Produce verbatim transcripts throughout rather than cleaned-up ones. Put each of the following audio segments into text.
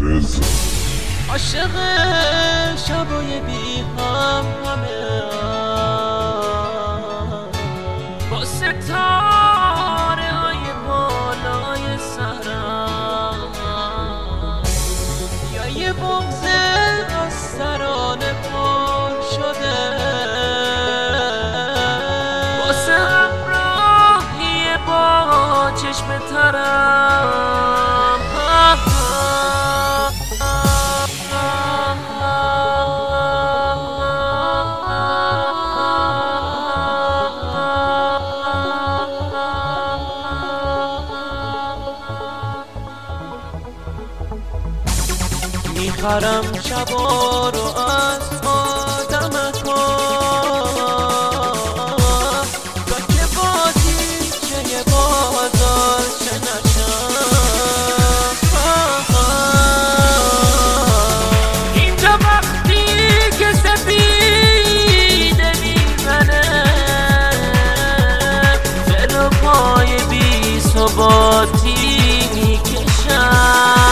عاشق شبای بی هم همه با ستاره های بالای سرم یا یه بغض از سرانه پر شده واسه همراهی با چشم ترم میخرم شبا رو از آدمکا تا که بازی چه یه بازار چه نشم اینجا وقتی که سپیده میزنه دل و پای بی ثباتی میکشم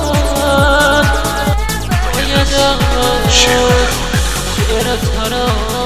شعر ترا